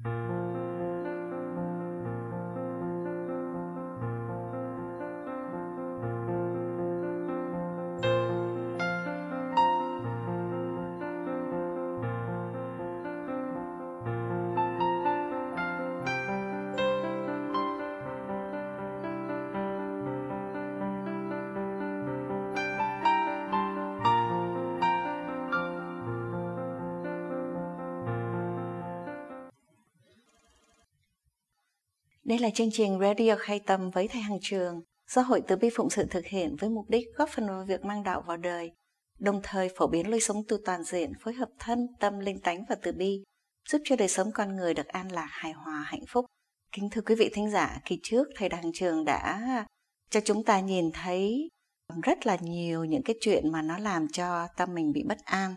Đây là chương trình Radio Khai Tâm với Thầy Hằng Trường do Hội Từ Bi Phụng Sự thực hiện với mục đích góp phần vào việc mang đạo vào đời, đồng thời phổ biến lối sống tu toàn diện, phối hợp thân, tâm, linh tánh và từ bi, giúp cho đời sống con người được an lạc, hài hòa, hạnh phúc. Kính thưa quý vị thính giả, kỳ trước Thầy Hằng Trường đã cho chúng ta nhìn thấy rất là nhiều những cái chuyện mà nó làm cho tâm mình bị bất an.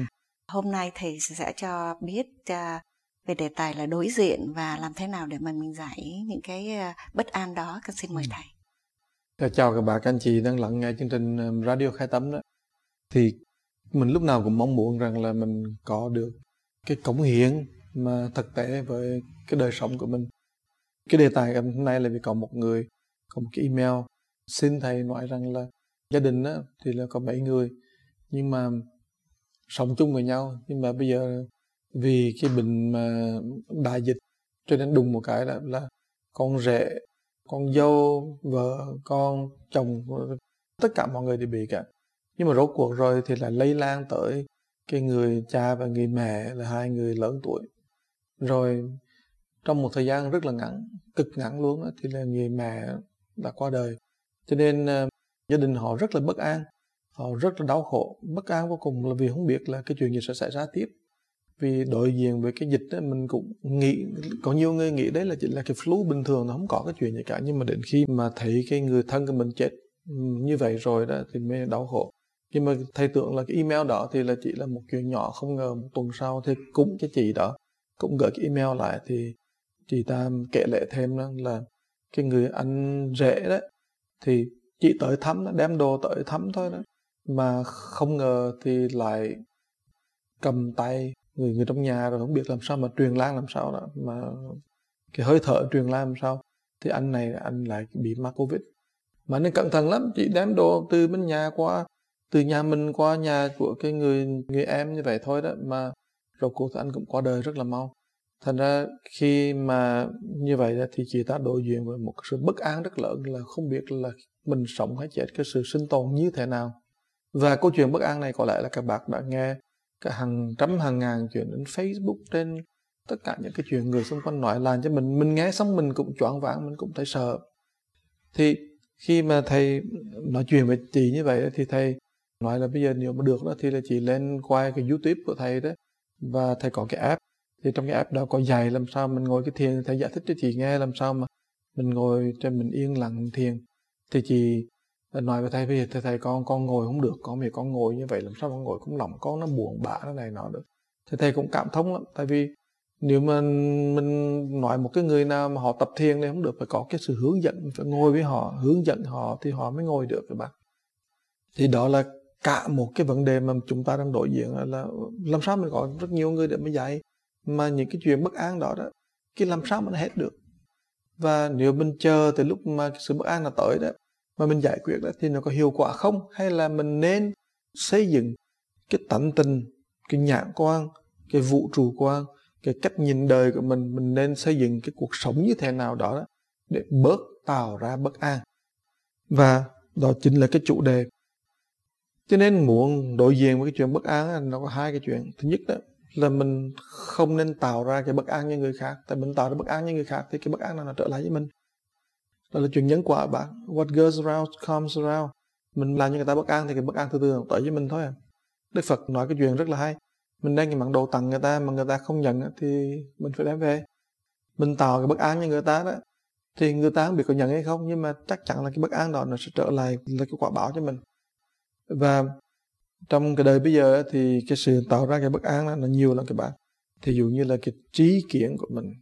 Hôm nay Thầy sẽ cho biết về đề tài là đối diện và làm thế nào để mà mình giải những cái bất an đó. Con xin mời Thầy. Chào các bạn, các anh chị đang lắng nghe chương trình Radio Khai Tâm đó. Thì mình lúc nào cũng mong muốn rằng là mình có được cái cống hiến mà thực tế với cái đời sống của mình. Cái đề tài hôm nay là vì có một người, có một cái email xin Thầy nói rằng là gia đình đó, thì là có 7 người nhưng mà sống chung với nhau, nhưng mà bây giờ vì cái bệnh mà đại dịch cho nên đùng một cái là con rể, con dâu, vợ, con, chồng, tất cả mọi người đều bị cả. Nhưng mà rốt cuộc rồi thì lại lây lan tới cái người cha và người mẹ là hai người lớn tuổi. Rồi trong một thời gian rất là ngắn, cực ngắn luôn đó, thì là người mẹ đã qua đời. Cho nên gia đình họ rất là bất an, họ rất là đau khổ, bất an vô cùng là vì không biết là cái chuyện gì sẽ xảy ra tiếp. Vì đối diện với cái dịch đó, mình cũng nghĩ, có nhiều người nghĩ đấy là chỉ là cái flu bình thường, nó không có cái chuyện gì cả. Nhưng mà đến khi mà thấy cái người thân của mình chết như vậy rồi đó thì mới đau khổ. Nhưng mà Thầy tưởng là cái email đó thì là chỉ là một chuyện nhỏ, không ngờ một tuần sau thì cũng cái chị đó cũng gửi cái email lại, thì chị ta kể lể thêm là cái người anh rể đó thì chỉ tới thăm, đem đồ tới thăm thôi đó, mà không ngờ thì lại cầm tay người trong nhà, rồi không biết làm sao mà truyền lan làm sao đó, mà cái hơi thở truyền lan làm sao thì anh lại bị mắc Covid. Mà nên cẩn thận lắm, chỉ đem đồ từ bên nhà qua, từ nhà mình qua nhà của cái người em như vậy thôi đó, mà rồi cuộc thì anh cũng qua đời rất là mau. Thành ra khi mà như vậy thì chị ta đối diện với một sự bất an rất lớn, là không biết là mình sống hay chết, cái sự sinh tồn như thế nào. Và câu chuyện bất an này có lẽ là các bạn đã nghe cả hàng trăm hàng ngàn chuyện trên Facebook, trên tất cả những cái chuyện người xung quanh nói, làm cho mình nghe xong mình cũng choáng váng, mình cũng thấy sợ. Thì khi mà Thầy nói chuyện với chị như vậy thì Thầy nói là bây giờ nếu mà được đó thì là chị lên quay cái YouTube của Thầy đó, và Thầy có cái app, thì trong cái app đó có dạy làm sao mình ngồi cái thiền. Thầy giải thích cho chị nghe làm sao mà mình ngồi cho mình yên lặng thiền. Thì chị nói với Thầy, bây giờ Thầy con ngồi không được, vì con ngồi như vậy làm sao con ngồi cũng lòng con nó buồn bã nó này nọ được. Thì Thầy cũng cảm thông lắm, tại vì nếu mà mình nói một cái người nào mà họ tập thiền thì không được, phải có cái sự hướng dẫn, phải ngồi với họ, hướng dẫn họ thì họ mới ngồi được các bạn. Thì đó là cả một cái vấn đề mà chúng ta đang đối diện, là làm sao mình có rất nhiều người để mà dạy, mà những cái chuyện bất an đó cái làm sao mà nó hết được. Và nếu mình chờ từ lúc mà cái sự bất an nó tới đó mà mình giải quyết đó thì nó có hiệu quả không, hay là mình nên xây dựng cái tánh tình, cái nhãn quan, cái vũ trụ quan, cái cách nhìn đời của mình nên xây dựng cái cuộc sống như thế nào đó để bớt tạo ra bất an. Và đó chính là cái chủ đề. Cho nên muốn đối diện với cái chuyện bất an nó có hai cái chuyện. Thứ nhất đó là mình không nên tạo ra cái bất an như người khác. Tại mình tạo ra bất an như người khác thì cái bất an nó trở lại với mình. Đó là chuyện nhân quả bạn. What goes around comes around. Mình làm cho người ta bất an thì cái bất an từ từ tới với mình thôi à. Đức Phật nói cái chuyện rất là hay. Mình đem cái món đồ tặng người ta mà người ta không nhận thì mình phải đem về. Mình tạo cái bất an cho người ta đó thì người ta không biết có nhận hay không, nhưng mà chắc chắn là cái bất an đó nó sẽ trở lại là cái quả báo cho mình. Và trong cái đời bây giờ thì cái sự tạo ra cái bất an đó, nó nhiều lắm các bạn. Thí dụ như là cái trí kiến của mình.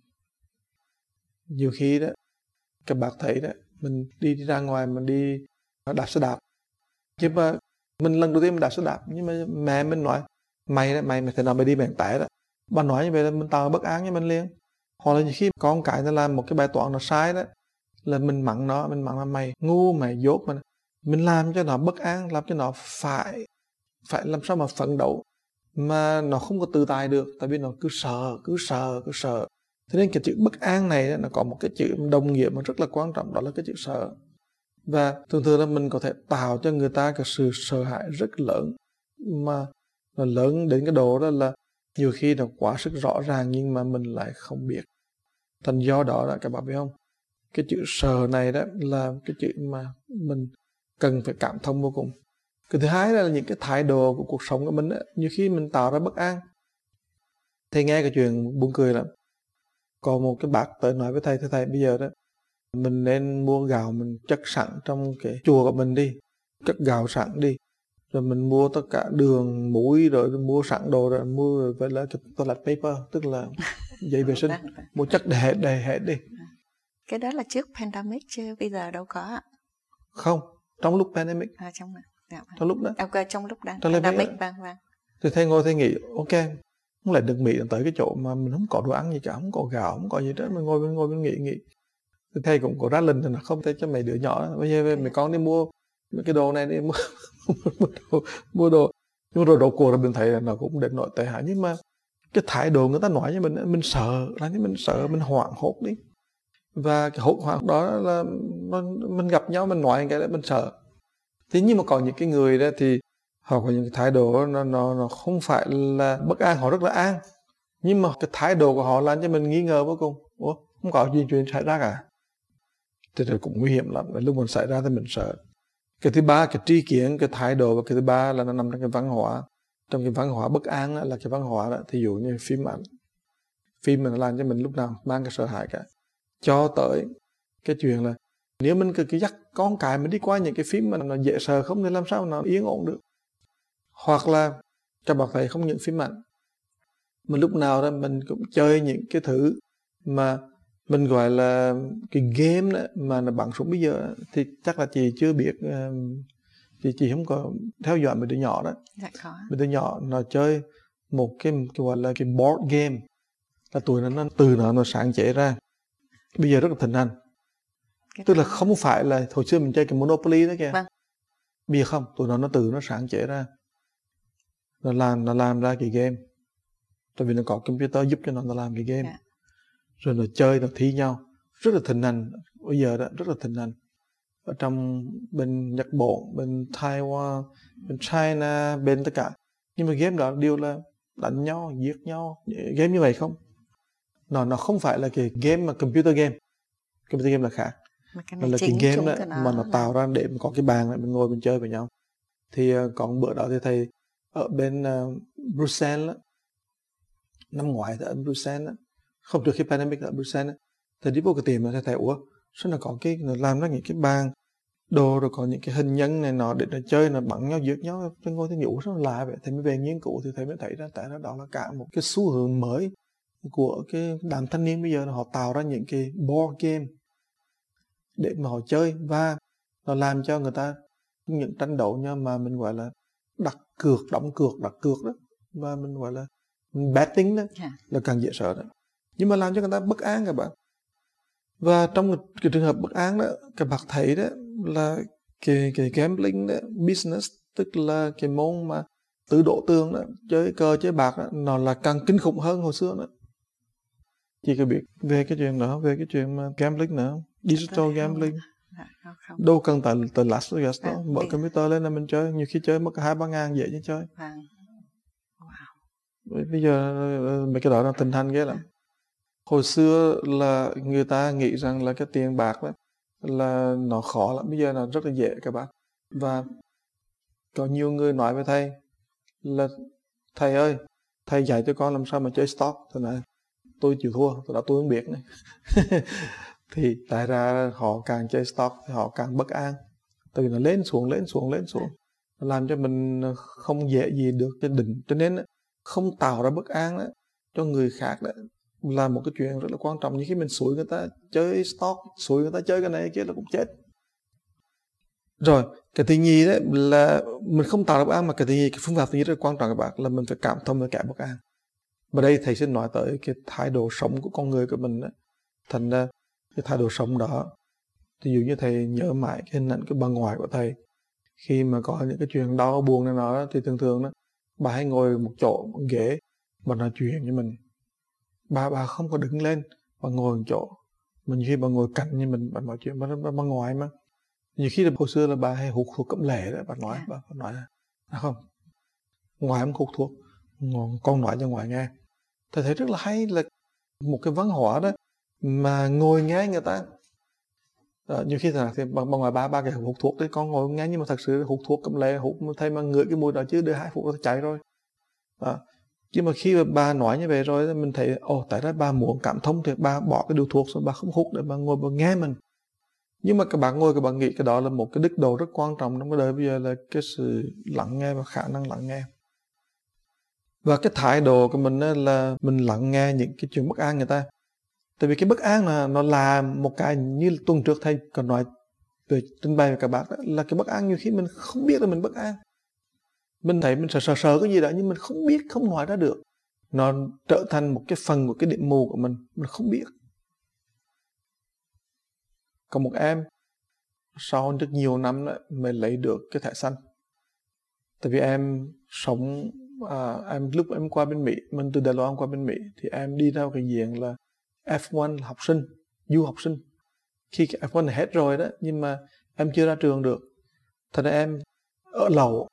Nhiều khi đó các bạn thấy đó, mình đi ra ngoài, mình đi đạp xe đạp, nhưng mà mình lần đầu tiên mình đạp xe đạp, nhưng mà mẹ mình nói mày thế nào mày đi bằng tẻ đó. Bà nói như vậy là mình tạo bất an cho mình liền. Hoặc là khi con cái nó làm một cái bài toán nó sai đó, là mình mắng nó là mày ngu, mày dốt, mình làm cho nó bất an, làm cho nó phải làm sao mà phấn đấu, mà nó không có tự tại được, tại vì nó cứ sợ. Thế nên cái chữ bất an này nó có một cái chữ đồng nghĩa mà rất là quan trọng, đó là cái chữ sợ. Và thường thường là mình có thể tạo cho người ta cái sự sợ hãi rất lớn, mà nó lớn đến cái độ đó là nhiều khi nó quá sức rõ ràng nhưng mà mình lại không biết. Thành do đó là các bạn biết không, cái chữ sợ này đó là cái chữ mà mình cần phải cảm thông vô cùng. Cái thứ hai là những cái thái độ của cuộc sống của mình đó, nhiều khi mình tạo ra bất an. Thầy nghe cái chuyện buồn cười lắm. Có một cái bác tới nói với thầy bây giờ đó, mình nên mua gạo mình chất sẵn trong cái chùa của mình đi, chất gạo sẵn đi, rồi mình mua tất cả đường, muối, rồi mua sẵn đồ, rồi mua vậy là cái toilet paper, tức là giấy vệ sinh, mua chất để hết đi. Cái đó là trước pandemic chứ bây giờ đâu có ạ? Không, trong lúc pandemic. Trong lúc đó. Trong lúc đang pandemic, vâng. Thì thầy ngồi thầy nghĩ, ok, không lại được Mỹ tới cái chỗ mà mình không có đồ ăn gì cả, không có gạo, không có gì đó, mình ngồi mình nghĩ. Thì thầy cũng có ra lần là không thể cho mấy đứa nhỏ, bây giờ mấy con đi mua cái đồ này đi, mua đồ, nhưng rồi đồ cổ là mình thấy là nó cũng đến nỗi tệ hại. Nhưng mà cái thái độ người ta nói với mình sợ, mình hoảng hốt đi. Và cái hốt hoảng đó là mình gặp nhau mình nói cái đó mình sợ. Thế nhưng mà có những cái người đó thì họ có những cái thái độ nó không phải là bất an, họ rất là an, nhưng mà cái thái độ của họ làm cho mình nghi ngờ vô cùng. Ủa, không có gì chuyện xảy ra cả. Thì cũng nguy hiểm lắm. Lúc mình xảy ra thì mình sợ. Cái thứ ba, cái tri kiến, cái thái độ, và cái thứ ba là nó nằm trong cái văn hóa. Trong cái văn hóa bất an là cái văn hóa đó, thí dụ như phim ảnh. Phim mình làm cho mình lúc nào mang cái sợ hãi cả. Cho tới cái chuyện là nếu mình cứ dắt con cái mình đi qua những cái phim mà nó dễ sợ không thì làm sao nó yên ổn được. Hoặc là các bạn thấy không những phim ảnh, mà lúc nào đó mình cũng chơi những cái thứ mà mình gọi là cái game đó, mà nó bắn súng bây giờ đó, thì chắc là chị chưa biết, chị không có theo dõi mấy đứa nhỏ đó. Dạ có. Mấy đứa nhỏ nó chơi một cái gọi là cái board game, là tụi nó từ nó sáng chế ra, bây giờ rất là thịnh hành. Tức là không phải là hồi xưa mình chơi cái Monopoly đó kìa. Vâng. Bây giờ không, tụi nó từ nó sáng chế ra, nó làm ra cái game, tại vì nó có computer giúp cho nó làm cái game. Rồi nó chơi, nó thi nhau, rất là thịnh hành bây giờ đó, rất là thịnh hành ở trong bên Nhật Bản, bên Taiwan, bên China, bên tất cả. Nhưng mà game đó đều là đánh nhau, giết nhau, game như vậy không. Nó không phải là cái game mà computer game là khác. Nó là cái game đó mà nó tạo ra để có cái bàn này mình ngồi mình chơi với nhau. Thì còn bữa đó thì thầy ở bên Bruxelles đó, năm ngoái thì ở Bruxelles đó, không, trước khi pandemic ở Bruxelles, thầy đi vô cái tiệm mà thầy ủa sao nó có cái, nó làm ra những cái bàn đồ, rồi có những cái hình nhân này nọ để nó chơi, nó bắn nhau, giết nhau. Tôi ngồi tôi nghĩ ủa sao nó lạ vậy. Thầy mới về nghiên cứu thì thầy mới thấy ra tại đó là cả một cái xu hướng mới của cái đám thanh niên bây giờ, họ tạo ra những cái board game để mà họ chơi, và nó làm cho người ta những tranh đấu nhau mà mình gọi là đặt cược, đóng cược, đặt cược đó, và mình gọi là betting đó, là càng dễ sợ đó. Nhưng mà làm cho người ta bất an các bạn. Và trong cái trường hợp bất an đó, các bạn thấy đó là cái gambling đó, business, tức là cái môn mà tự đổ tường đó, chơi cờ chơi bạc đó, nó là càng kinh khủng hơn hồi xưa nữa. Chị có biết về cái chuyện đó, về cái chuyện mà gambling nữa, digital gambling. Không. Đâu cần tại Las Vegas đó, mở computer lên là mình chơi, nhiều khi chơi mất 2-3 ngàn dễ như chơi. Wow. Bây giờ mấy cái đó là thịnh hành ghê lắm. Hồi xưa là người ta nghĩ rằng là cái tiền bạc đó là nó khó lắm, bây giờ là rất là dễ các bạn. Và có nhiều người nói với thầy là thầy ơi, thầy dạy cho con làm sao mà chơi stock. Thầy nói tôi chịu thua, tôi không biết này. Thì tại ra họ càng chơi stock thì họ càng bất an, tại vì nó lên xuống, nó làm cho mình không dễ gì được trên đỉnh. Cho nên không tạo ra bất an đó, cho người khác đó, là một cái chuyện rất là quan trọng. Như khi mình xúi người ta chơi stock, xúi người ta chơi cái này kia là cũng chết. Rồi cái thứ nhì đấy là mình không tạo ra bất an, mà cái thứ nhì, cái phương pháp thứ nhì rất là quan trọng các bạn, là mình phải cảm thông với kẻ bất an. Và đây thầy sẽ nói tới cái thái độ sống của con người của mình đó. Thành ra cái thái độ sống đó, ví dụ như thầy nhớ mãi cái hình ảnh cái bà ngoại của thầy, khi mà có những cái chuyện đau buồn này nọ thì thường thường đó, bà hay ngồi một chỗ, một ghế, bà nói chuyện với mình. Bà không có đứng lên, bà ngồi một chỗ. Mà nhiều khi bà ngồi cạnh như mình, bà nói chuyện, bà ngoại mà. Nhiều khi là hồi xưa là bà hay hút thuốc cẩm lệ đó, bà nói không, ngoại không hút thuốc, con nói cho ngoại nghe. Thầy thấy rất là hay là một cái văn hóa đó mà ngồi nghe người ta. Nhiều khi thì bà ngoại ba cái hút thuốc đấy, con ngồi nghe, nhưng mà thật sự hút thuốc cẩm lệ, hút thầy mà ngửi cái mùi đó chứ đưa 2 phút nó chạy rồi. Chứ mà khi mà bà nói như vậy rồi mình thấy tại ra bà muốn cảm thông thì bà bỏ cái điều thuốc rồi bà không hút để bà ngồi bà nghe mình. Nhưng mà các bạn ngồi các bạn nghĩ cái đó là một cái đức độ rất quan trọng trong cái đời bây giờ, là cái sự lắng nghe và khả năng lắng nghe. Và cái thái độ của mình là mình lắng nghe những cái chuyện bất an người ta. Tại vì cái bất an là nó là một cái, như tuần trước thầy còn nói về trình bày với các bạn đó, là cái bất an nhiều khi mình không biết là mình bất an. Mình thấy mình sợ cái gì đó nhưng mình không biết, không nói ra được. Nó trở thành một cái phần của cái điểm mù của mình không biết. Còn một em sau rất nhiều năm đó, mới lấy được cái thẻ xanh. Tại vì em sống, lúc em qua bên Mỹ, mình từ Đài Loan qua bên Mỹ, thì em đi theo cái diện là F1 là học sinh, du học sinh. Khi cái F1 này hết rồi đó, nhưng mà em chưa ra trường được. Thật ra em ở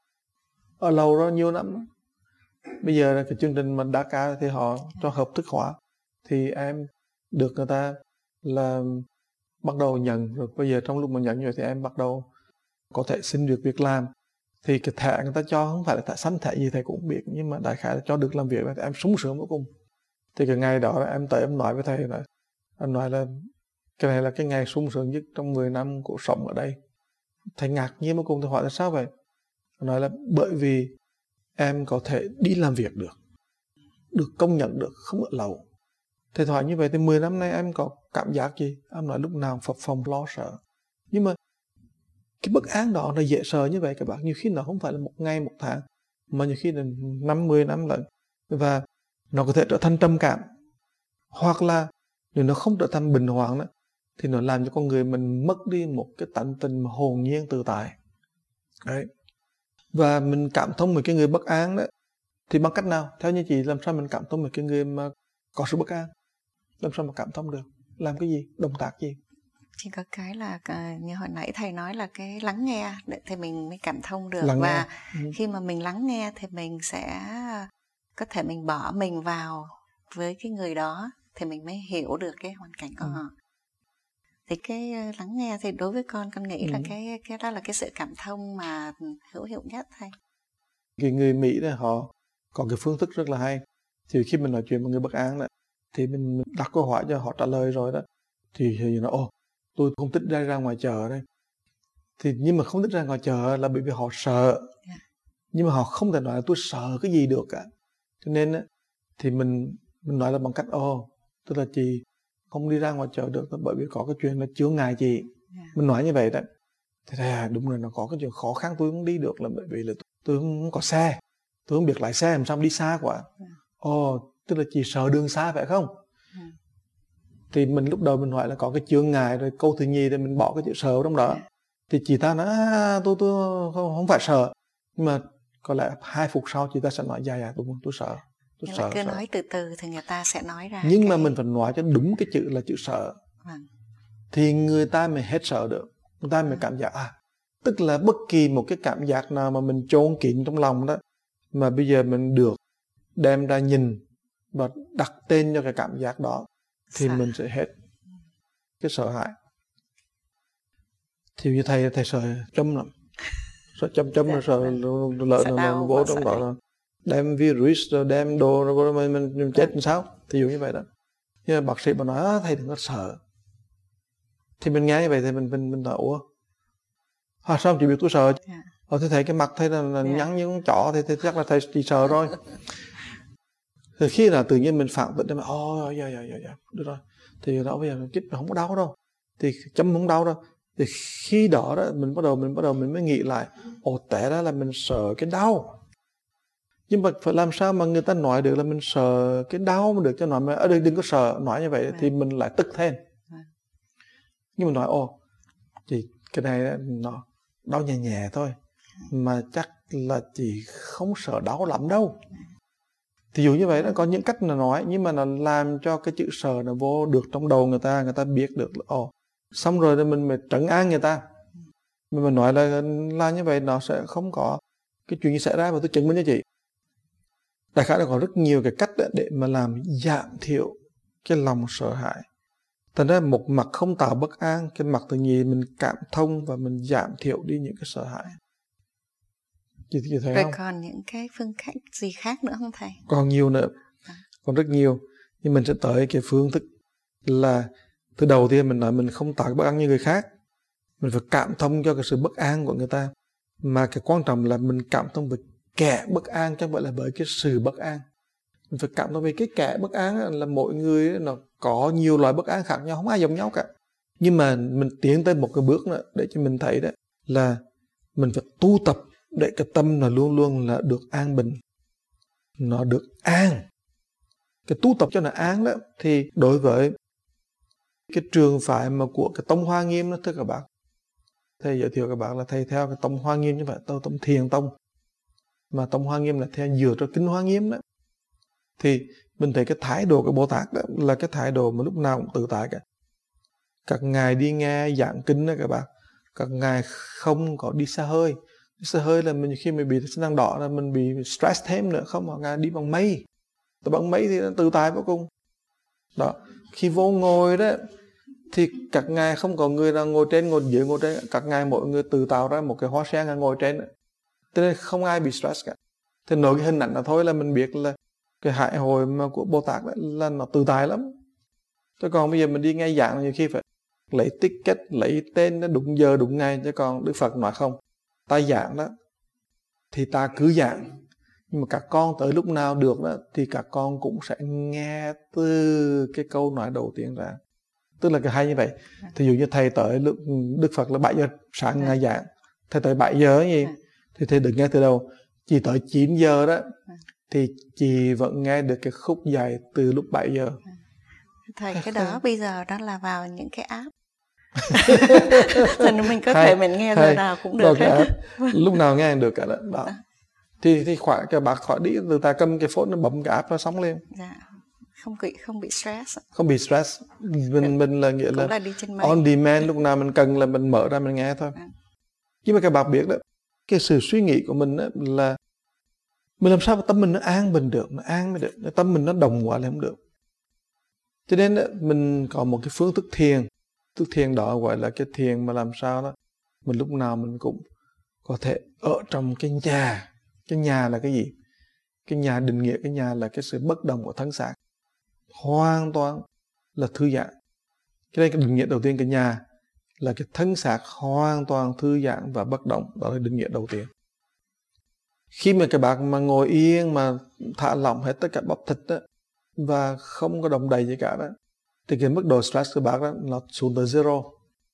lầu đó nhiều năm. Bây giờ cái chương trình mà DACA thì họ cho hợp thức hóa, thì em được người ta là bắt đầu nhận rồi. Bây giờ trong lúc mà nhận rồi thì em bắt đầu có thể xin được việc làm. Thì cái thẻ người ta cho không phải là thẻ xanh, thẻ gì thầy cũng biết, nhưng mà đại khái là cho được làm việc, thì em sung sướng vô cùng. Thì cái ngày đó em tới em nói với thầy là, anh nói là cái này là cái ngày sung sướng nhất trong 10 năm của sống ở đây. Thầy ngạc nhiên vô cùng, thầy hỏi là sao vậy? Anh nói là bởi vì em có thể đi làm việc được công nhận được, không ở lầu. Thầy hỏi như vậy thì 10 năm nay em có cảm giác gì? Em nói lúc nào phập phồng lo sợ. Nhưng mà cái bất an đó nó dễ sợ như vậy các bạn. Nhiều khi nó không phải là một ngày, một tháng, mà nhiều khi là 5-10 năm lận. Và nó có thể trở thành trầm cảm. Hoặc là nếu nó không trở thành bình hoạn đó, thì nó làm cho con người mình mất đi một cái tánh tình hồn nhiên tự tại. Đấy. Và mình cảm thông một cái người bất an đó, thì bằng cách nào? Theo như chị, làm sao mình cảm thông một cái người mà có sự bất an? Làm sao mà cảm thông được? Làm cái gì? Động tác gì? Chỉ có cái là như hồi nãy thầy nói là cái lắng nghe để thì mình mới cảm thông được. Lắng và nghe. Khi mà mình lắng nghe thì mình sẽ có thể mình bỏ mình vào với cái người đó thì mình mới hiểu được cái hoàn cảnh của họ. Thì cái lắng nghe thì đối với con nghĩ là cái đó là cái sự cảm thông mà hữu hiệu nhất thầy. Cái người Mỹ này họ có cái phương thức rất là hay. Thì khi mình nói chuyện với người bất an đó, thì mình đặt câu hỏi cho họ trả lời rồi đó, thì nó tôi không thích ra ngoài chợ đây. Thì nhưng mà không thích ra ngoài chợ là bởi vì họ sợ. Nhưng mà họ không thể nói là tôi sợ cái gì được cả. Cho nên thì mình nói là bằng cách tức là chị không đi ra ngoài chợ được bởi vì có cái chuyện là chướng ngại chị. Mình nói như vậy đó. Thì đúng rồi, nó có cái chuyện khó khăn tôi không đi được là bởi vì là tôi không có xe, tôi không biết lái xe, làm sao đi xa quá. Tức là chị sợ đường xa phải không? Thì mình lúc đầu mình hỏi là có cái chướng ngại, rồi câu thứ nhì thì mình bỏ cái chữ sợ trong đó. Thì chị ta nói tôi không phải sợ, nhưng mà có lẽ 2 phút sau chị ta sẽ nói dài tôi sợ. Nhưng mà cứ nói từ từ thì người ta sẽ nói ra. Nhưng mà mình phải nói cho đúng cái chữ là chữ sợ. Thì người ta mới hết sợ được. Người ta mới cảm giác tức là bất kỳ một cái cảm giác nào mà mình chôn kín trong lòng đó, mà bây giờ mình được đem ra nhìn và đặt tên cho cái cảm giác đó, thì mình sẽ hết cái sợ hãi. Thì như thầy sợ châm lắm, sợ châm rồi sợ lợn nó vô trong đó rồi đem virus rồi đem đồ rồi mình chết làm sao, thì dụ như vậy đó. Nhưng mà bác sĩ bảo nói thầy đừng có sợ. Thì mình nghe như vậy thì mình nói sao chị biết tôi sợ? Thì thấy cái mặt thầy là nhăn như con chó thì chắc là thầy chỉ sợ rồi. Thì khi là tự nhiên mình phản bệnh mà được rồi, thì đó bây giờ chích nó không có đau đâu, thì chấm không đau đâu. Thì khi đó mình bắt đầu mình mới nghĩ lại té ra là mình sợ cái đau. Nhưng mà phải làm sao mà người ta nói được là mình sợ cái đau mà được cho nói mà ở đây đừng có sợ nói như vậy thì mình lại tức thêm. Nhưng mà nói chị cái này nó đau nhẹ nhẹ thôi mà chắc là chị không sợ đau lắm đâu. Thì dụ như vậy đó, có những cách là nói nhưng mà nó làm cho cái chữ sợ nó vô được trong đầu người ta biết được là xong rồi thì mình mới trấn an người ta. Mình nói là như vậy nó sẽ không có cái chuyện gì xảy ra, và tôi chứng minh cho chị. Đại khái là có rất nhiều cái cách để mà làm giảm thiểu cái lòng sợ hãi. Thành ra một mặt không tạo bất an, cái mặt thứ nhì mình cảm thông và mình giảm thiểu đi những cái sợ hãi. Chị thấy rồi không? còn những cái phương cách gì khác nữa không thầy? Còn nhiều nữa, còn rất nhiều. Nhưng mình sẽ tới cái phương thức là từ đầu tiên mình nói mình không tạo bất an như người khác. Mình phải cảm thông cho cái sự bất an của người ta. Mà cái quan trọng là mình cảm thông với kẻ bất an, chứ không phải là bởi cái sự bất an. Mình phải cảm thông về cái kẻ bất an là mỗi người nó có nhiều loại bất an khác nhau, không ai giống nhau cả. Nhưng mà mình tiến tới một cái bước nữa để cho mình thấy đó là mình phải tu tập để cái tâm là luôn luôn là được an bình, nó được an. Cái tu tập cho nó an đó thì đối với cái trường phái mà của cái tông Hoa Nghiêm đó, thưa các bạn, thầy giới thiệu các bạn là thầy theo cái tông Hoa Nghiêm chứ không phải tông Thiền tông, mà tông Hoa Nghiêm là theo dựa cho kinh Hoa Nghiêm đó. Thì mình thấy cái thái độ của Bồ Tát đó là cái thái độ mà lúc nào cũng tự tại cả. Các ngài đi nghe giảng kinh đó các bạn, các ngài không có đi xa hơi. Đi xa hơi là mình khi mình bị sinh năng đỏ là mình bị stress thêm nữa, không mà ngài đi bằng mây. Bằng mây thì tự tại vô cùng. Đó, khi vô ngồi đó thì các ngài không có người nào ngồi trên, ngồi dưới, ngồi trên, các ngài mỗi người tự tạo ra một cái hoa sen ngồi trên đó. Cho nên không ai bị stress cả. Thì nói cái hình ảnh là thôi là mình biết là cái hải hội mà của Bồ Tát đó là nó tự tại lắm. Chứ còn bây giờ mình đi nghe giảng nhiều khi phải lấy ticket, lấy tên nó đúng giờ đúng ngày. Chứ còn Đức Phật nói không, ta giảng đó thì ta cứ giảng, nhưng mà các con tới lúc nào được đó thì các con cũng sẽ nghe từ cái câu nói đầu tiên ra. Tức là cái hay như vậy. Thí dụ như thầy tới lúc Đức Phật là 7 giờ sáng ngày giảng, thầy tới 7 giờ gì thì thầy được nghe từ đầu. Chỉ tới 9 giờ đó thì chị vẫn nghe được cái khúc dài từ lúc 7 giờ. Thầy, cái đó bây giờ đó là vào những cái app. Thì mình có thể mình nghe giờ nào cũng được hết. Lúc nào nghe được cả đó. Thì khỏi cái bác khỏi đi, từ ta cầm cái phone nó bấm cái app nó sóng lên. Dạ. Không bị stress. Không bị stress. Mình là nghĩa là đi trên mây. On demand, lúc nào mình cần là mình mở ra mình nghe thôi. Nhưng mà các bạn biết đó, cái sự suy nghĩ của mình đó là mình làm sao mà tâm mình nó an bình được, nó an mới được, tâm mình nó đồng quá là không được. Cho nên đó, mình có một cái phương thức thiền. Thức thiền đó gọi là cái thiền mà làm sao đó mình lúc nào mình cũng có thể ở trong cái nhà. Cái nhà là cái gì? Cái nhà định nghĩa cái nhà là cái sự bất động của thân xác, hoàn toàn là thư giãn. Cho nên cái định nghĩa đầu tiên cái nhà là cái thân xác hoàn toàn thư giãn và bất động. Đó là định nghĩa đầu tiên. Khi mà các bạn mà ngồi yên mà thả lỏng hết tất cả bắp thịt đó, và không có động đậy gì cả đó, thì cái mức độ stress của bạn đó nó xuống tới zero.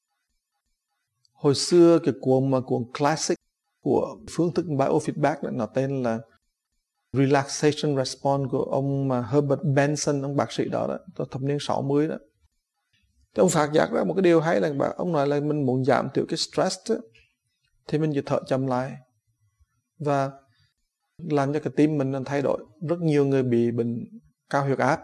Hồi xưa cái cuốn classic của phương thức biofeedback đó, nó tên là Relaxation Response của ông mà Herbert Benson, ông bác sĩ đó, thập niên 60 đó. Thì ông phát giác ra một cái điều hay là ông nói là mình muốn giảm thiểu cái stress đó, thì mình chỉ thở chậm lại và làm cho cái tim mình thay đổi. Rất nhiều người bị bệnh cao huyết áp,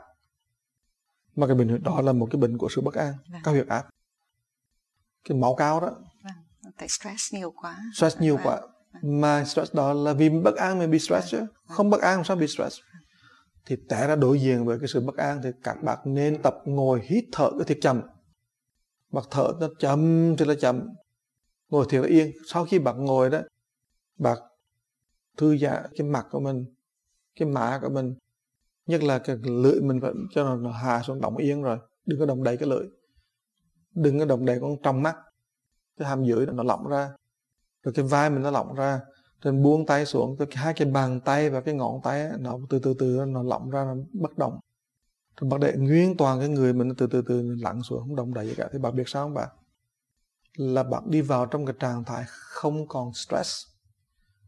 mà cái bệnh đó là một cái bệnh của sự bất an. Cao huyết áp, cái máu cao đó. Tại stress nhiều quá. Stress nhiều quá. Mà stress đó là vì bất an mới bị stress chứ. Không bất an sao bị stress. Thì té ra đối diện với cái sự bất an thì các bạn nên tập ngồi hít thở cái thiệt chậm. Bạn thở nó chậm thì là chậm. Ngồi thiệt là yên. Sau khi bạn ngồi đó, bạn thư giãn cái mặt của mình, cái má của mình. Nhất là cái lưỡi mình vẫn cho nó hạ xuống đóng yên rồi. Đừng có động đậy cái lưỡi. Đừng có động đậy con trong mắt. Cái hàm dưới nó lỏng ra. Rồi cái vai mình nó lỏng ra. Rồi buông tay xuống. Rồi hai cái bàn tay và cái ngón tay nó từ từ nó lỏng ra, nó bất động. Rồi bạn để nguyên toàn cái người mình từ từ lặn xuống, không động đậy gì cả. Thì bạn biết sao không bạn? Là bạn đi vào trong cái trạng thái không còn stress.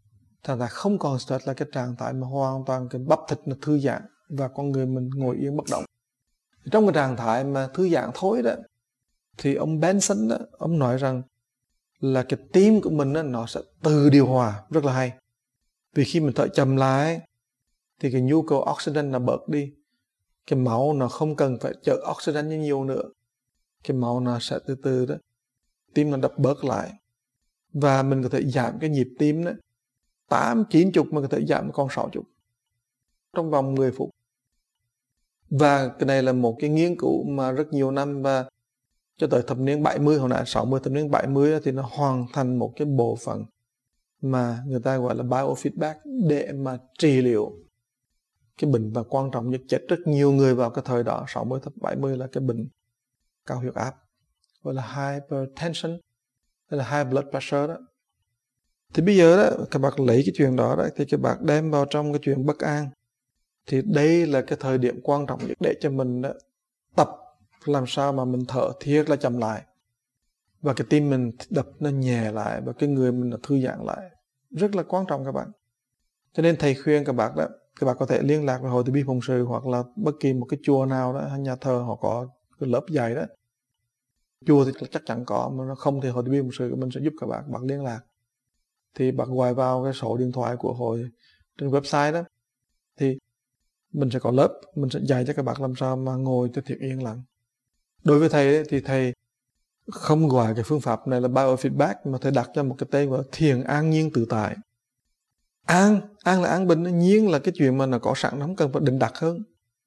Trạng thái không còn stress là cái trạng thái mà hoàn toàn cái bắp thịt nó thư giãn và con người mình ngồi yên bất động. Trong cái trạng thái mà thư giãn thôi đó, thì ông Benson đó, ông nói rằng là cái tim của mình đó, nó sẽ tự điều hòa, rất là hay. Vì khi mình thở chậm lại thì cái nhu cầu oxygen nó bớt đi. Cái máu nó không cần phải chở oxygen nhiều nữa. Cái máu nó sẽ từ từ đó, tim nó đập bớt lại. Và mình có thể giảm cái nhịp tim đó 8-90 mà có thể giảm còn 60 trong vòng 10 phút. Và cái này là một cái nghiên cứu mà rất nhiều năm, và cho tới thập niên 70, hồi nãy 60, thập niên 70 thì nó hoàn thành một cái bộ phận mà người ta gọi là biofeedback để mà trị liệu cái bệnh, và quan trọng nhất chết rất nhiều người vào cái thời đó 60 thập 70 là cái bệnh cao huyết áp, gọi là hypertension hay là high blood pressure đó. Thì bây giờ đó các bạn lấy cái chuyện đó thì các bạn đem vào trong cái chuyện bất an, thì đây là cái thời điểm quan trọng nhất để cho mình đó, tập làm sao mà mình thở thiệt là chậm lại, và cái tim mình đập nó nhẹ lại, và cái người mình nó thư giãn lại, rất là quan trọng các bạn. Cho nên thầy khuyên các bạn đó, các bạn có thể liên lạc với Hội Từ Bi Phụng Sự hoặc là bất kỳ một cái chùa nào đó, hay nhà thờ họ có cái lớp dạy đó. Chùa thì chắc chắn có, mà nó không thì Hội Từ Bi Phụng Sự của mình sẽ giúp các bạn liên lạc. Thì bạn gọi vào cái số điện thoại của hội trên website đó, thì mình sẽ có lớp, mình sẽ dạy cho các bạn làm sao mà ngồi cho thiệt yên lặng. Đối với thầy ấy, thì thầy không gọi cái phương pháp này là biofeedback, mà thầy đặt cho một cái tên gọi là thiền an nhiên tự tại. An là an bình, nhiên là cái chuyện mà nó có sẵn, nó không cần phải định đặt hơn.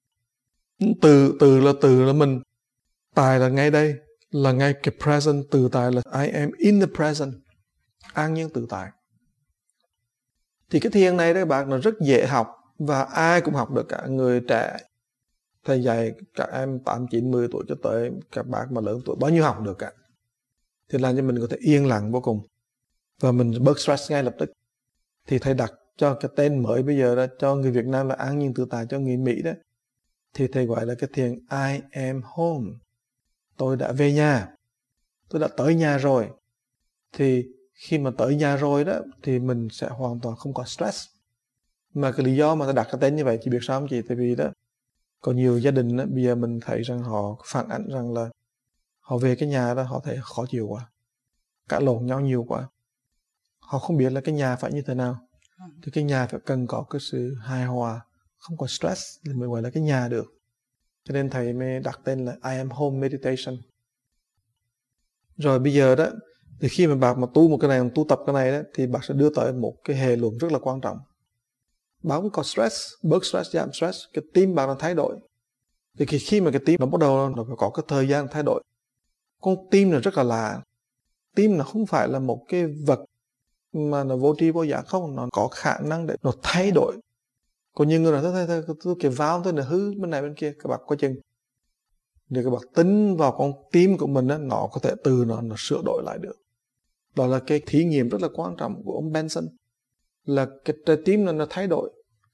Từ là mình, tại là ngay đây, là ngay cái present, tự tại là I am in the present, an nhiên tự tại. Thì cái thiền này đó các bạn, nó rất dễ học và ai cũng học được, cả người trẻ. Thầy dạy các em 8, 9, 10 tuổi cho tới các bạn mà lớn tuổi, bao nhiêu học được cả. Thì làm cho mình có thể yên lặng vô cùng, và mình bớt stress ngay lập tức. Thì thầy đặt cho cái tên mới bây giờ đó, cho người Việt Nam là an nhiên tự tại, cho người Mỹ đó thì thầy gọi là cái thiền I am home. Tôi đã về nhà, tôi đã tới nhà rồi. Thì khi mà tới nhà rồi đó thì mình sẽ hoàn toàn không có stress. Mà cái lý do mà thầy đặt cái tên như vậy, chị biết sao không chị? Tại vì đó có nhiều gia đình đó, bây giờ mình thấy rằng họ phản ánh rằng là họ về cái nhà đó họ thấy khó chịu quá, cãi lộn nhau nhiều quá, họ không biết là cái nhà phải như thế nào. Thì cái nhà phải cần có cái sự hài hòa, không có stress thì mới gọi là cái nhà được. Cho nên thầy mới đặt tên là I am home meditation. Rồi bây giờ đó, thì khi mà bạn mà tu một cái này, tu tập cái này đó, thì bạn sẽ đưa tới một cái hệ luận rất là quan trọng. Bạn không có stress, bớt stress, giảm stress, cái tim bạn nó thay đổi. Thì khi mà cái tim nó bắt đầu nó có cái thời gian thay đổi. Con tim nó rất là lạ. Tim nó không phải là một cái vật mà nó vô tri vô giác, không, nó có khả năng để nó thay đổi. Còn nhiều người nói thôi cái vào thôi, nó hư bên này bên kia, các bạn coi chừng. Để các bạn tính vào con tim của mình đó, nó có thể từ nó sửa đổi lại được. Đó là cái thí nghiệm rất là quan trọng của ông Benson, là cái trái tim nó thay đổi.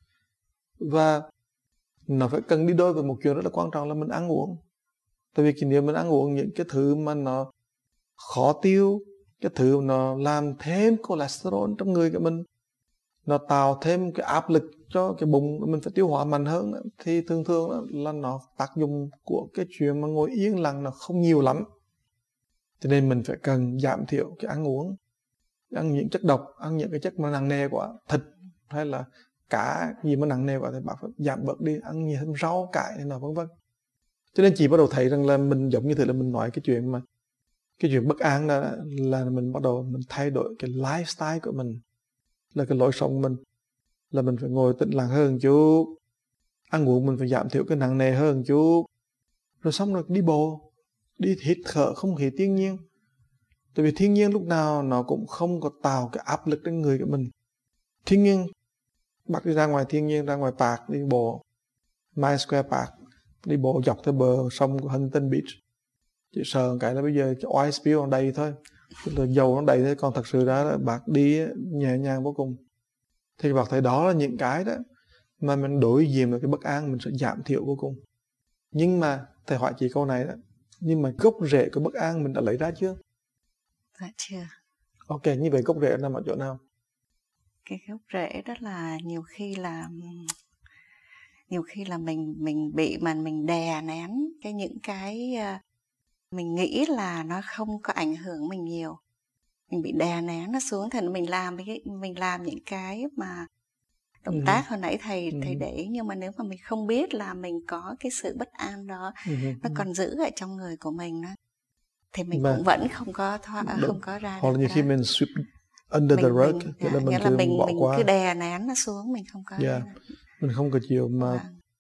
Và nó phải cần đi đôi với một chuyện rất là quan trọng là mình ăn uống. Tại vì nếu mình ăn uống những cái thứ mà nó khó tiêu, cái thứ nó làm thêm cholesterol trong người của mình, nó tạo thêm cái áp lực cho cái bụng mình phải tiêu hóa mạnh hơn, thì thường thường là nó tác dụng của cái chuyện mà ngồi yên lặng nó không nhiều lắm. Cho nên mình phải cần giảm thiểu cái ăn uống, ăn những chất độc, ăn những cái chất mà nặng nề quá, thịt hay là cá gì mà nặng nề quá thì bạn phải giảm bớt đi, ăn nhiều thêm rau cải này nọ vân vân. Cho nên chị bắt đầu thấy rằng là mình giống như thế, là mình nói cái chuyện bất an đó là mình bắt đầu mình thay đổi cái lifestyle của mình, là cái lối sống mình, là mình phải ngồi tĩnh lặng hơn chút, ăn uống mình phải giảm thiểu cái nặng nề hơn chút, rồi xong rồi đi bộ, đi hít thở không khí thiên nhiên. Tại vì thiên nhiên lúc nào nó cũng không có tạo cái áp lực trên người của mình. Thiên nhiên, bắt đi ra ngoài thiên nhiên, ra ngoài park đi bộ, Mile Square Park, đi bộ dọc theo bờ sông của Huntington Beach. Chỉ sợ cái là bây giờ cái oil spill nó đầy thôi, là dầu nó đầy thôi, còn thật sự ra là bác đi nhẹ nhàng vô cùng. Thì bác thấy đó là những cái đó mà mình đối diện với cái bất an, mình sẽ giảm thiểu vô cùng. Nhưng mà thầy hỏi chị câu này đó, nhưng mà gốc rễ của bất an mình đã lấy ra chưa? Dạ chưa. Ok, như vậy gốc rễ nằm ở chỗ nào? Cái gốc rễ đó là nhiều khi là mình bị mà mình đè nén những cái mình nghĩ là nó không có ảnh hưởng mình nhiều, mình bị đè nén nó xuống, thành mình làm những cái mà động tác hồi nãy thầy để ý, nhưng mà nếu mà mình không biết là mình có cái sự bất an đó nó còn giữ ở trong người của mình đó, thì mình cũng vẫn không có ra hoặc là nhiều được khi mình sweep under the rug, nghĩa là mình cứ đè nén nó xuống, mình không có mình không có chịu mà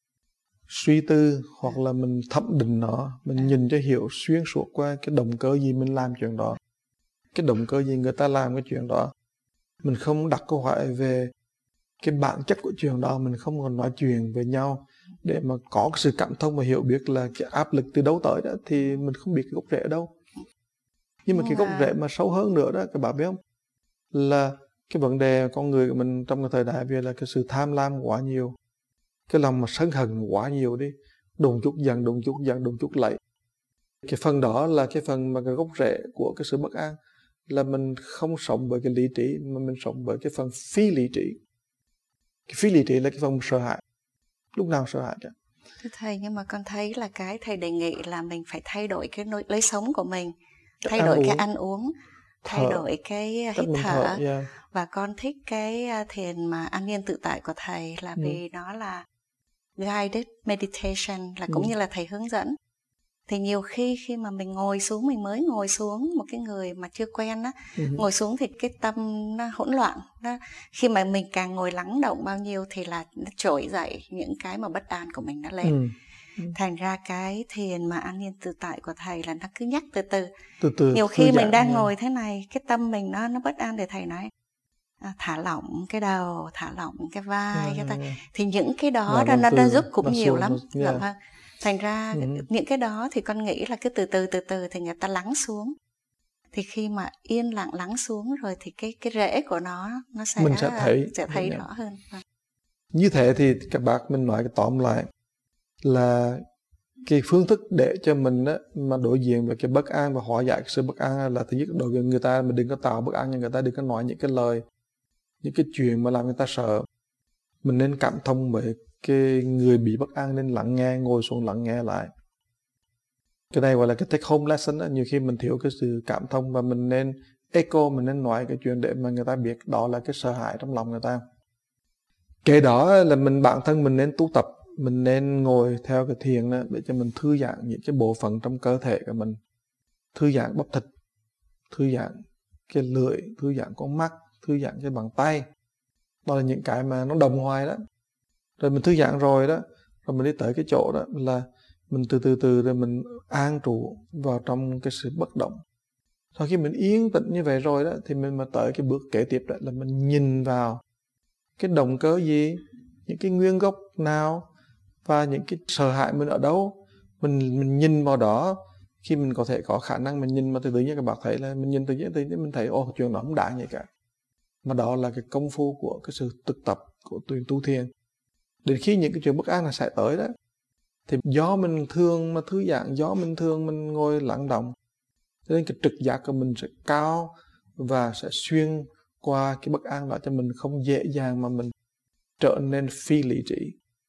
suy tư hoặc là mình thẩm định nó, mình nhìn cho hiểu xuyên suốt qua cái động cơ gì mình làm chuyện đó, cái động cơ gì người ta làm cái chuyện đó. Mình không đặt câu hỏi về cái bản chất của chuyện đó, mình không còn nói chuyện với nhau để mà có cái sự cảm thông và hiểu biết là cái áp lực từ đâu tới đó, thì mình không biết cái gốc rễ ở đâu. Nhưng mà cái gốc rễ mà sâu hơn nữa đó, các bạn biết không, là cái vấn đề con người của mình trong cái thời đại bây giờ là cái sự tham lam quá nhiều, cái lòng mà sân hận quá nhiều đi, đùng chút giận, đùng chút lạy. Cái phần đó là cái phần mà cái gốc rễ của cái sự bất an, là mình không sống bởi cái lý trí mà mình sống bởi cái phần phi lý trí. Cái phi lý trí là cái phần sợ hãi, lúc nào sợ hãi cả. Thưa thầy, nhưng mà con thấy là cái thầy đề nghị là mình phải thay đổi cái lối sống của mình, thay đổi cái ăn uống, thay đổi cái hít thở. Và con thích cái thiền mà an nhiên tự tại của thầy là vì nó là guided meditation, là cũng như là thầy hướng dẫn. Thì nhiều khi mà mình mới ngồi xuống, một cái người mà chưa quen á, ngồi xuống thì cái tâm nó hỗn loạn. Khi mà mình càng ngồi lắng động bao nhiêu thì là nó trỗi dậy những cái mà bất an của mình nó lên. Thành ra cái thiền mà an nhiên tự tại của thầy là nó cứ nhắc từ từ. Nhiều khi mình đang ngồi thế này, cái tâm mình nó bất an, thì thầy nói thả lỏng cái đầu, thả lỏng cái vai, cái tay. Thì những cái đó nó giúp cũng nhiều lắm. Thành ra những cái đó thì con nghĩ là cứ từ từ thì người ta lắng xuống. Thì khi mà yên lặng lắng xuống rồi thì cái rễ của nó mình sẽ thấy rõ hơn. Như thế thì các bác, mình nói cái tóm lại là cái phương thức để cho mình á, mà đối diện với cái bất an và hóa giải cái sự bất an là thứ nhất, đối với người ta mình đừng có tạo bất an cho người ta, đừng có nói những cái lời, những cái chuyện mà làm người ta sợ. Mình nên cảm thông với cái người bị bất an, nên lắng nghe, ngồi xuống lắng nghe lại. Cái này gọi là cái take home lesson đó. Nhiều khi mình thiếu cái sự cảm thông và mình nên echo, mình nên nói cái chuyện để mà người ta biết đó là cái sợ hãi trong lòng người ta. Cái đó là bản thân mình nên tu tập, mình nên ngồi theo cái thiền đó để cho mình thư giãn những cái bộ phận trong cơ thể của mình, thư giãn bắp thịt, thư giãn cái lưỡi, thư giãn con mắt, thư giãn cái bàn tay. Đó là những cái mà nó đồng hoài đó. Rồi mình thư giãn rồi đó, rồi mình đi tới cái chỗ đó là mình từ từ rồi mình an trụ vào trong cái sự bất động. Sau khi mình yên tĩnh như vậy rồi đó, thì mình mà tới cái bước kế tiếp đó là mình nhìn vào cái động cơ gì, những cái nguyên gốc nào và những cái sợ hãi mình ở đâu. Mình nhìn vào đó. Khi mình có thể có khả năng mình nhìn mà tự nhiên các bạn thấy là mình nhìn tự nhiên mình thấy chuyện đó không đáng gì cả. Mà đó là cái công phu của cái sự thực tập của tu thiền. Đến khi những cái chuyện bất an là sẽ tới đó, thì do mình thường mà thư giãn, do mình thường mình ngồi lắng động, cho nên cái trực giác của mình sẽ cao và sẽ xuyên qua cái bất an đó, cho mình không dễ dàng mà mình trở nên phi lý trí.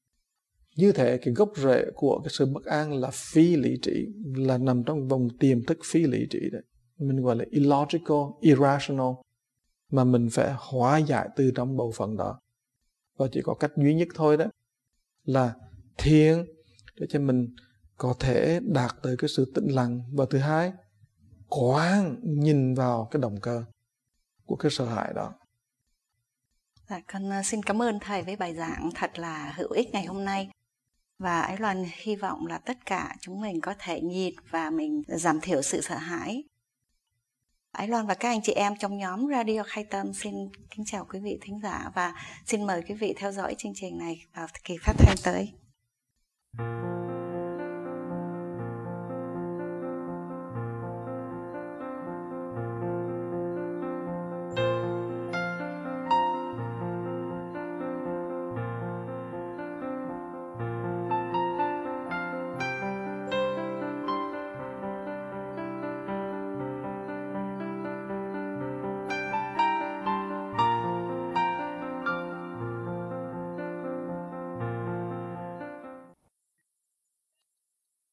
Như thế cái gốc rễ của cái sự bất an là phi lý trí, là nằm trong vòng tiềm thức phi lý trí đấy. Mình gọi là illogical, irrational, mà mình phải hóa giải từ trong bộ phận đó. Và chỉ có cách duy nhất thôi đó là thiền, để cho mình có thể đạt tới cái sự tĩnh lặng. Và thứ hai, quán nhìn vào cái động cơ của cái sợ hãi đó. Con xin cảm ơn thầy với bài giảng thật là hữu ích ngày hôm nay. Và Ái Loan hy vọng là tất cả chúng mình có thể nhìn và mình giảm thiểu sự sợ hãi. Ái Loan và các anh chị em trong nhóm Radio Khai Tâm xin kính chào quý vị thính giả và xin mời quý vị theo dõi chương trình này vào kỳ phát thanh tới.